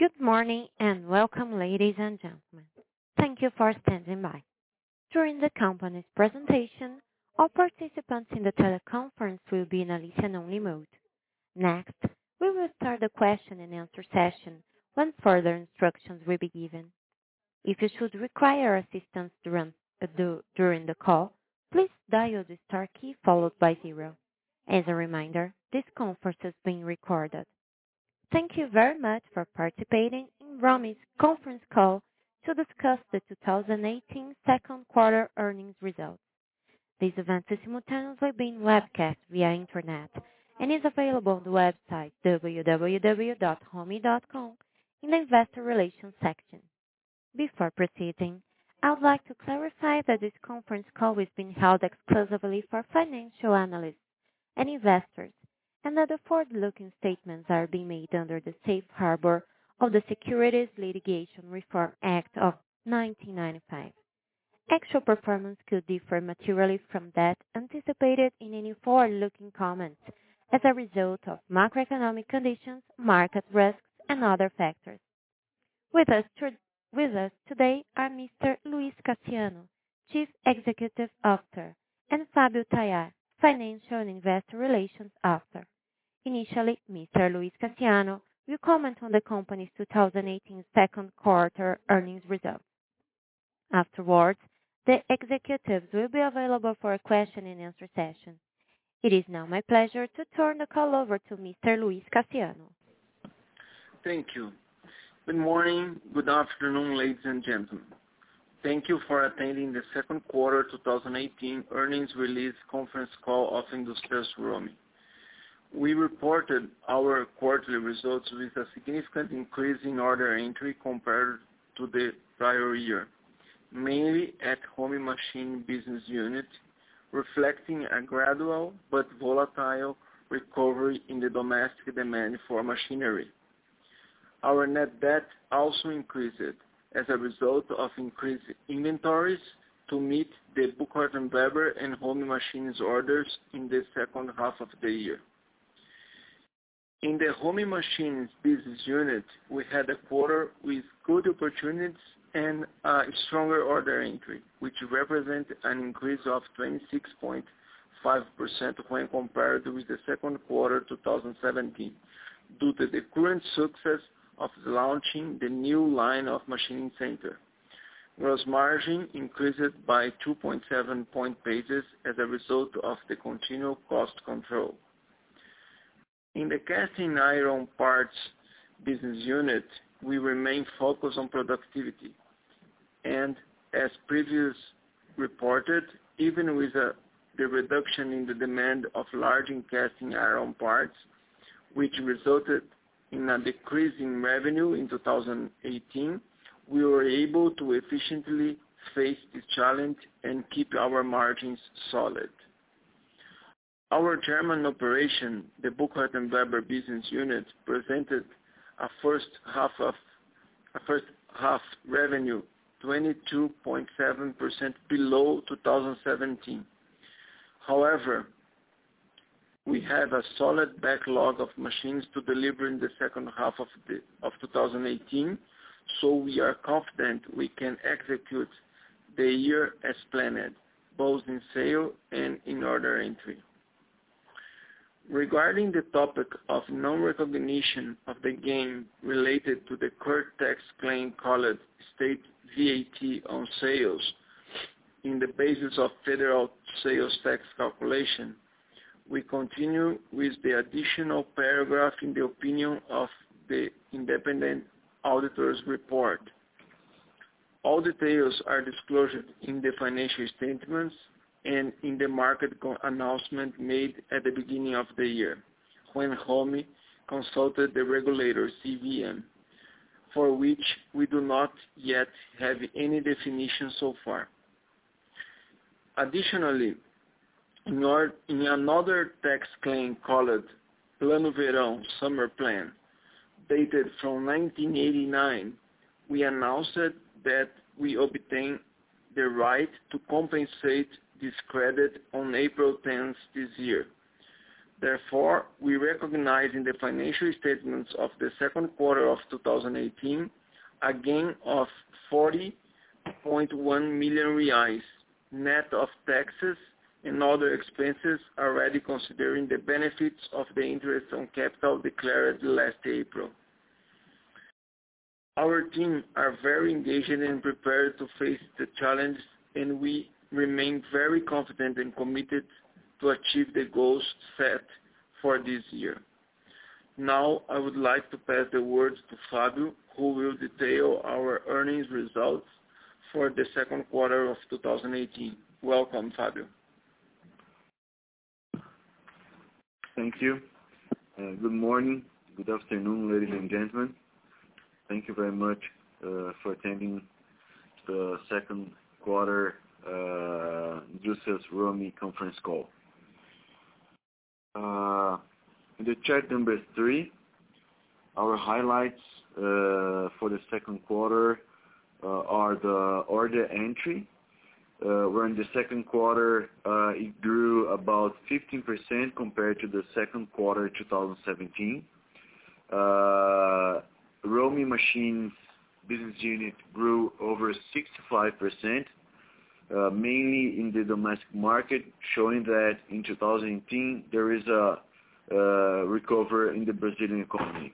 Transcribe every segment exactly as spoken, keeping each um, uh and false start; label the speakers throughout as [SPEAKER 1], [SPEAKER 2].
[SPEAKER 1] Good morning and welcome, ladies and gentlemen. Thank you for standing by. During the company's presentation, all participants in the teleconference will be in a listen-only mode. Next, we will start the question and answer session when further instructions will be given. If you should require assistance during, uh, du- during the call, please dial the star key followed by zero. As a reminder, this conference is being recorded. Thank you very much for participating in Romy's conference call to discuss the two thousand eighteen second quarter earnings results. This event is simultaneously being webcast via internet and is available on the website w w w dot romy dot com in the Investor Relations section. Before proceeding, I would like to clarify that this conference call is being held exclusively for financial analysts and investors, and that the forward-looking statements are being made under the safe harbor of the Securities Litigation Reform Act of nineteen ninety-five. Actual performance could differ materially from that anticipated in any forward-looking comments as a result of macroeconomic conditions, market risks, and other factors. With us, to, with us today are Mister Luis Cassiano, Chief Executive Officer, and Fabio Tayar, Financial and Investor Relations Officer. Initially, Mister Luis Cassiano will comment on the company's two thousand eighteen second quarter earnings results. Afterwards, the executives will be available for a question and answer session. It is now my pleasure to turn the call over to Mister Luis Cassiano.
[SPEAKER 2] Thank you. Good morning, good afternoon, ladies and gentlemen. Thank you for attending the second quarter twenty eighteen earnings release conference call of Industrias Romy. We reported our quarterly results with a significant increase in order entry compared to the prior year, mainly at Home Machine Business Unit, reflecting a gradual but volatile recovery in the domestic demand for machinery. Our net debt also increased as a result of increased inventories to meet the Burkhardt and Weber and Home Machines orders in the second half of the year. In the Home Machines Business Unit, we had a quarter with good opportunities and a stronger order entry, which represent an increase of twenty-six point five percent when compared with the second quarter twenty seventeen, due to the current success of launching the new line of machining center. Gross margin increased by two point seven point basis as a result of the continual cost control. In the casting iron parts business unit, we remain focused on productivity. And as previous reported, even with a, the reduction in the demand of large and casting iron parts, which resulted in a decrease in revenue in two thousand eighteen, we were able to efficiently face this challenge and keep our margins solid. Our German operation, the Burkhardt and Weber business unit, presented a first half of a first half revenue twenty-two point seven percent below two thousand seventeen. However, we have a solid backlog of machines to deliver in the second half of the of two thousand eighteen, so we are confident we can execute the year as planned, both in sale and in order entry. Regarding the topic of non-recognition of the gain related to the current tax claim called state V A T on sales in the basis of federal sales tax calculation, we continue with the additional paragraph in the opinion of the independent auditor's report. All details are disclosed in the financial statements and in the market announcement made at the beginning of the year, when Home consulted the regulator C V M, for which we do not yet have any definition so far. Additionally, in, our, in another tax claim called Plano Verão Summer Plan, dated from nineteen eighty-nine, we announced that we obtained the right to compensate this credit on April tenth this year. Therefore, we recognize in the financial statements of the second quarter of two thousand eighteen a gain of forty point one million reais, net of taxes and other expenses, already considering the benefits of the interest on capital declared last April. Our team are very engaged and prepared to face the challenge, and we remain very confident and committed to achieve the goals set for this year. Now, I would like to pass the words to Fabio, who will detail our earnings results for the second quarter of two thousand eighteen. Welcome, Fabio.
[SPEAKER 3] Thank you. Uh, good morning, good afternoon, ladies and gentlemen. Thank you very much uh, for attending the second quarter uh, Industrias Romi conference call. Uh, in the chart number three, our highlights uh, for the second quarter uh, are the order entry. Uh, where in the second quarter uh, it grew about fifteen percent compared to the second quarter two thousand seventeen. Uh, Romi Machines business unit grew over sixty-five percent, uh, mainly in the domestic market, showing that in two thousand eighteen there is a uh, recovery in the Brazilian economy.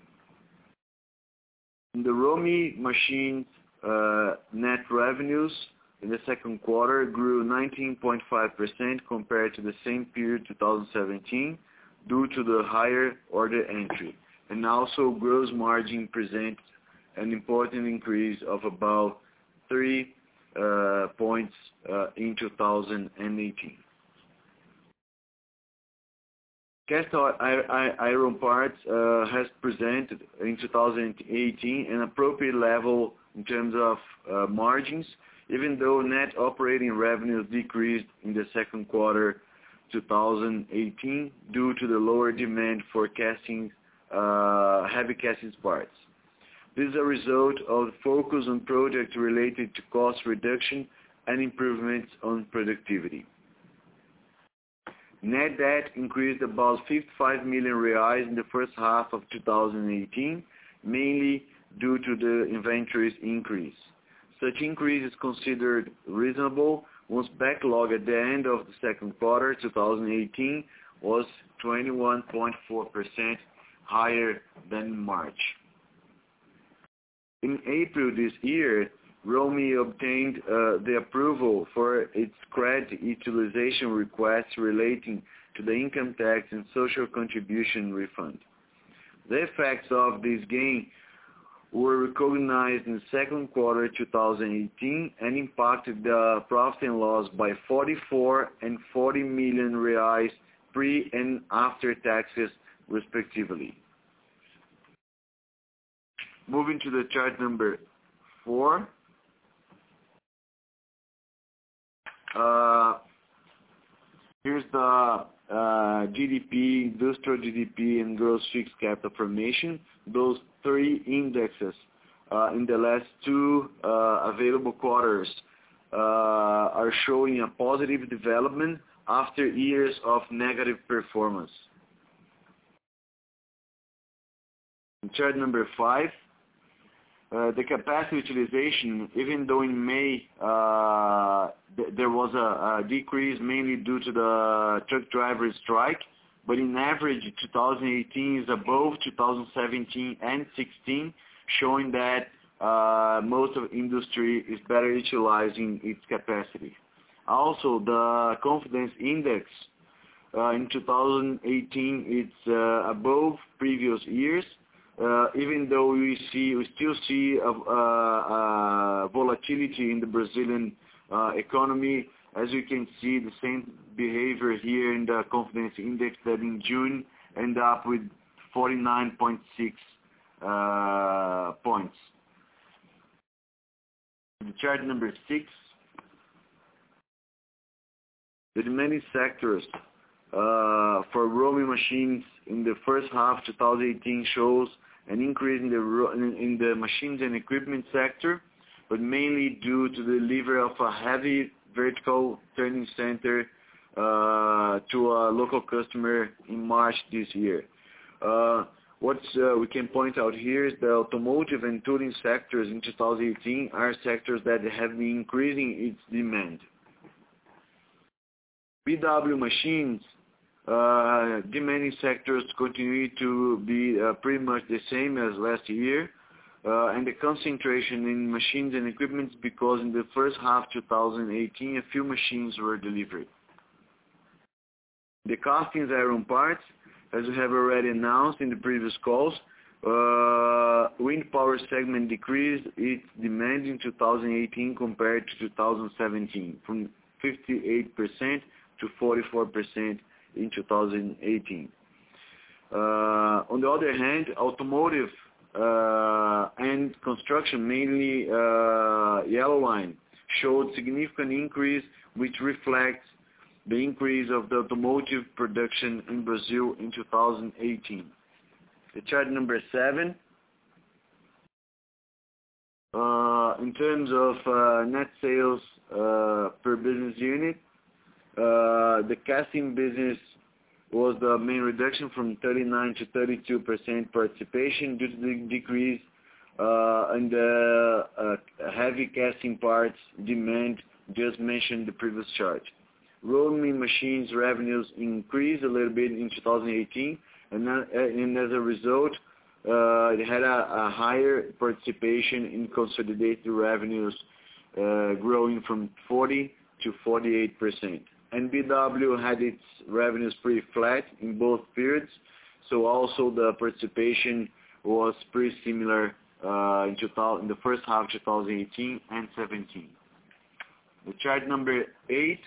[SPEAKER 3] In the Romi Machines uh, net revenues in the second quarter grew nineteen point five percent compared to the same period two thousand seventeen due to the higher order entry. And also gross margin presents an important increase of about three uh, points uh, in two thousand eighteen. Cast iron parts uh, has presented in two thousand eighteen an appropriate level in terms of uh, margins, even though net operating revenues decreased in the second quarter two thousand eighteen due to the lower demand for casting uh, heavy casting parts. This is a result of the focus on projects related to cost reduction and improvements on productivity. Net debt increased about fifty-five million reais in the first half of two thousand eighteen, mainly due to the inventories increase. Such increase is considered reasonable once backlog at the end of the second quarter two thousand eighteen was twenty-one point four percent higher than in March. In April this year, Romi obtained uh, the approval for its credit utilization request relating to the income tax and social contribution refund. The effects of this gain were recognized in the second quarter two thousand eighteen and impacted the profit and loss by forty-four and forty million reais pre and after taxes respectively. Moving to the chart number four. Uh, here's the uh, G D P, industrial G D P, and gross fixed capital formation. Those three indexes uh, in the last two uh, available quarters uh, are showing a positive development after years of negative performance. In chart number five, uh, the capacity utilization, even though in May uh, th there was a, a decrease mainly due to the truck driver strike, but in average two thousand eighteen is above two thousand seventeen and sixteen, showing that uh, most of industry is better utilizing its capacity. Also, the confidence index uh, in two thousand eighteen it's uh, above previous years, uh, even though we see we still see a, a, a volatility in the Brazilian uh, economy. As you can see, the same behavior here in the confidence index that in June end up with forty-nine point six uh, points. The chart number six, the remaining sectors uh, for Romi Machines in the first half two thousand eighteen shows an increase in the in the machines and equipment sector, but mainly due to the delivery of a heavy vertical turning center uh, to a local customer in March this year. Uh, what uh, we can point out here is the automotive and tooling sectors in two thousand eighteen are sectors that have been increasing its demand. B W machines, uh, demanding sectors continue to be uh, pretty much the same as last year, uh, and the concentration in machines and equipment because in the first half two thousand eighteen a few machines were delivered. The castings iron parts, as we have already announced in the previous calls, uh, wind power segment decreased its demand in two thousand eighteen compared to two thousand seventeen from fifty-eight percent to forty-four percent in two thousand eighteen. Uh, on the other hand, automotive uh, and construction, mainly uh, yellow line, showed significant increase, which reflects the increase of the automotive production in Brazil in two thousand eighteen. The chart number seven. Uh, in terms of uh, net sales uh, per business unit, uh, the casting business was the main reduction from thirty-nine to thirty-two percent participation due to the decrease uh, in the uh, heavy casting parts demand just mentioned in the previous chart. Rolling machines revenues increased a little bit in two thousand eighteen, and, uh, and as a result, uh, it had a, a higher participation in consolidated revenues, uh, growing from forty to forty-eight percent. And B W had its revenues pretty flat in both periods, so also the participation was pretty similar uh, in, two thousand, in the first half of twenty eighteen and seventeen. The chart number eight.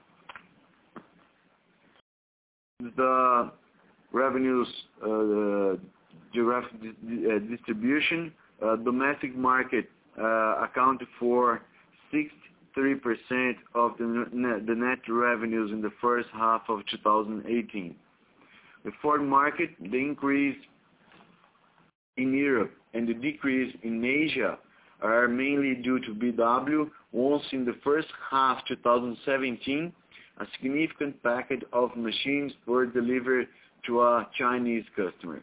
[SPEAKER 3] The revenues uh, the direct uh, distribution, uh, domestic market uh, accounted for sixty-three percent of the net, the net revenues in the first half of two thousand eighteen. The foreign market, the increase in Europe and the decrease in Asia are mainly due to B W. Once in the first half of two thousand seventeen, a significant package of machines were delivered to a Chinese customer.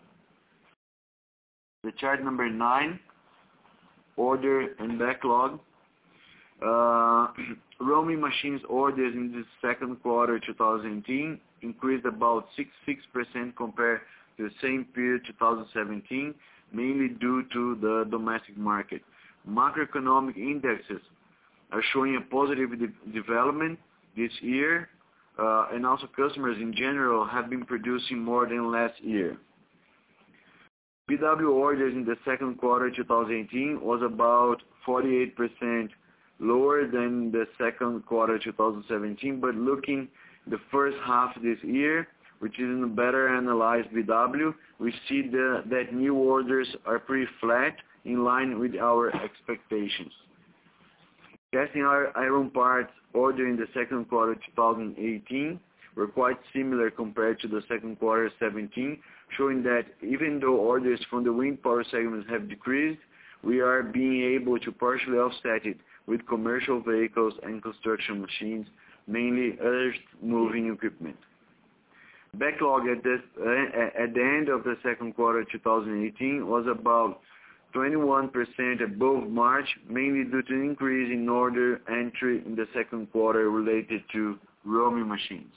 [SPEAKER 3] The chart number nine, order and backlog. Uh, roaming machines orders in the second quarter two thousand eighteen increased about sixty-six percent compared to the same period two thousand seventeen, mainly due to the domestic market. Macroeconomic indexes are showing a positive de development this year, uh, and also customers in general have been producing more than last year. B W orders in the second quarter two thousand eighteen was about forty-eight percent lower than the second quarter two thousand seventeen, but looking the first half of this year, which is in a better analyzed B W, we see the, that new orders are pretty flat in line with our expectations. Casting iron parts ordered in the second quarter two thousand eighteen were quite similar compared to the second quarter seventeen, showing that even though orders from the wind power segments have decreased, we are being able to partially offset it with commercial vehicles and construction machines, mainly earth-moving equipment. Backlog at, this, uh, at the end of the second quarter two thousand eighteen was about twenty-one percent above March, mainly due to an increase in order entry in the second quarter related to roaming machines.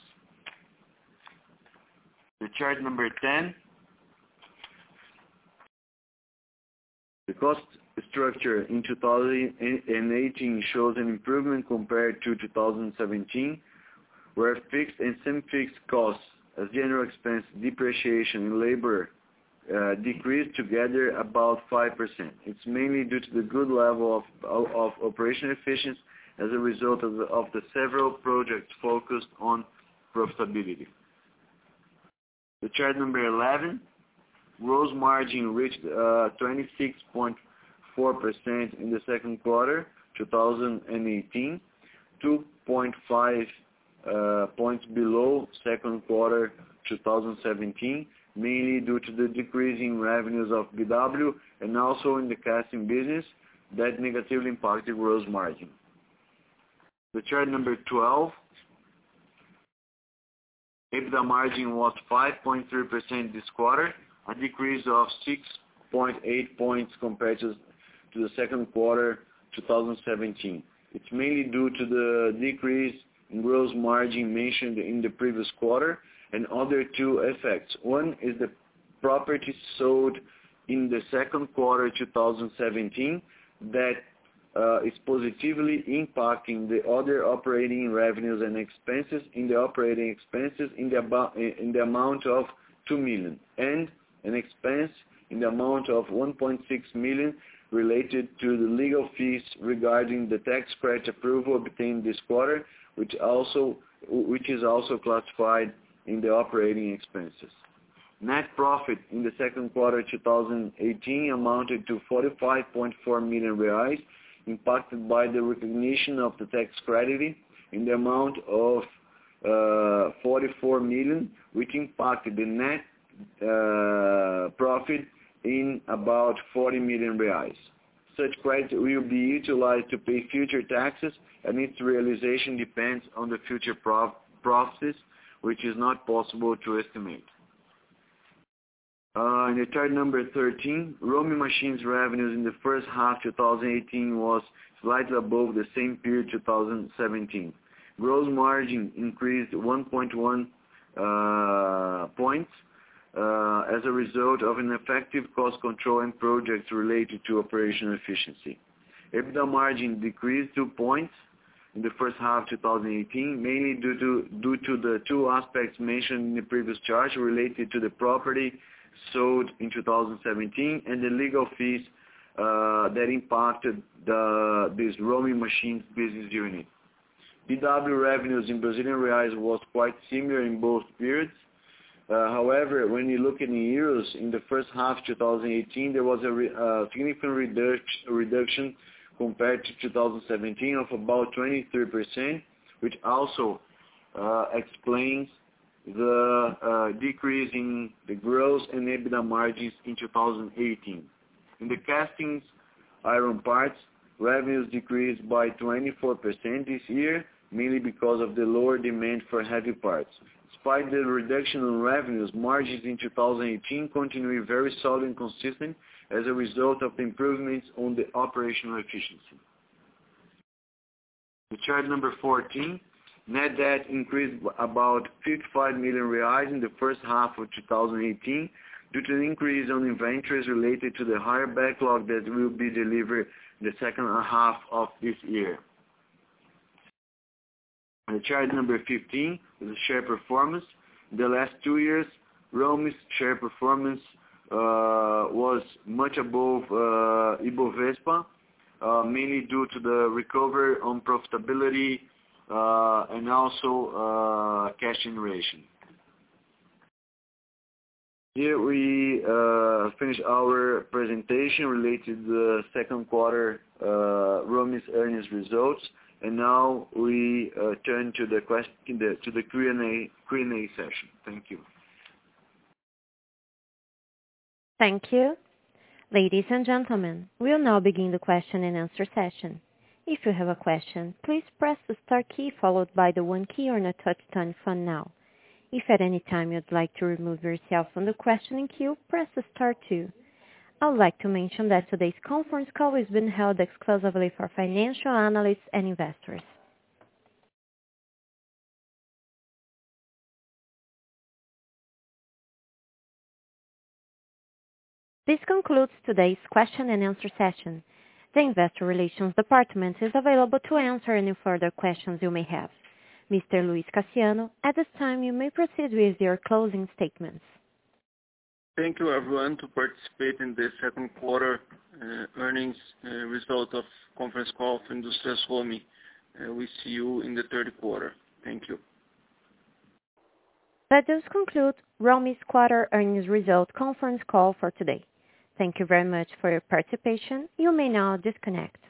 [SPEAKER 3] The chart number ten. The cost structure in two thousand eighteen shows an improvement compared to two thousand seventeen, where fixed and semi-fixed costs as general expense, depreciation, and labor uh, decreased together about five percent. It's mainly due to the good level of, of, of operational efficiency as a result of the, of the several projects focused on profitability. The chart number eleven, gross margin reached uh, twenty-six point four percent in the second quarter two thousand eighteen, two point five uh, points below second quarter two thousand seventeen, mainly due to the decreasing revenues of B W and also in the casting business that negatively impacted gross margin. The chart number twelve, EBITDA margin was five point three percent this quarter, a decrease of six point eight points compared to, to the second quarter two thousand seventeen. It's mainly due to the decrease in gross margin mentioned in the previous quarter and other two effects. One is the property sold in the second quarter two thousand seventeen that uh, is positively impacting the other operating revenues and expenses in the operating expenses in the, about, in the amount of two million, and an expense in the amount of one point six million related to the legal fees regarding the tax credit approval obtained this quarter, which also which is also classified in the operating expenses. Net profit in the second quarter two thousand eighteen amounted to forty-five point four million reais, impacted by the recognition of the tax credit in the amount of uh, forty-four million, which impacted the net uh, profit in about forty million reais. Such credit will be utilized to pay future taxes, and its realization depends on the future prof- profits, which is not possible to estimate. Uh, in the chart number thirteen, roaming machines revenues in the first half two thousand eighteen was slightly above the same period two thousand seventeen. Gross margin increased one point one uh, points uh, as a result of an effective cost control and projects related to operational efficiency. EBITDA margin decreased two points in the first half two thousand eighteen, mainly due to due to the two aspects mentioned in the previous chart related to the property sold in two thousand seventeen and the legal fees uh, that impacted the, this roaming machines business unit. B W revenues in Brazilian reais was quite similar in both periods. Uh, however, when you look in euros, in the first half two thousand eighteen, there was a re, uh, significant reduc- reduction compared to two thousand seventeen of about twenty-three percent, which also uh, explains the uh, decrease in the gross and EBITDA margins in two thousand eighteen. In the castings iron parts, revenues decreased by twenty-four percent this year, mainly because of the lower demand for heavy parts. Despite the reduction in revenues, margins in two thousand eighteen continue very solid and consistent as a result of the improvements on the operational efficiency. The chart number fourteen. Net debt increased about fifty-five million reais in the first half of two thousand eighteen due to an increase on inventories related to the higher backlog that will be delivered in the second half of this year. The chart number fifteen is the share performance. In the last two years, Roaming's share performance uh, was much above uh, Ibovespa, uh, mainly due to the recovery on profitability Uh, and also uh, cash generation. Here we uh, finish our presentation related to the second quarter uh, Roaming's earnings results, and now we uh, turn to the question the, to the Q and A Q and A session. Thank you.
[SPEAKER 1] Thank you, ladies and gentlemen. We'll now begin the question and answer session. If you have a question, please press the star key followed by the one key on a touch-tone phone now. If at any time you'd like to remove yourself from the questioning queue, press the star two. I would like to mention that today's conference call is being held exclusively for financial analysts and investors. This concludes today's question and answer session. The Investor Relations Department is available to answer any further questions you may have. Mister Luis Cassiano, at this time you may proceed with your closing statements.
[SPEAKER 2] Thank you everyone to participate in the second quarter uh, earnings uh, result of conference call of Industrias Roaming. Uh, we see you in the third quarter. Thank you.
[SPEAKER 1] That does conclude Roaming's quarter earnings result conference call for today. Thank you very much for your participation. You may now disconnect.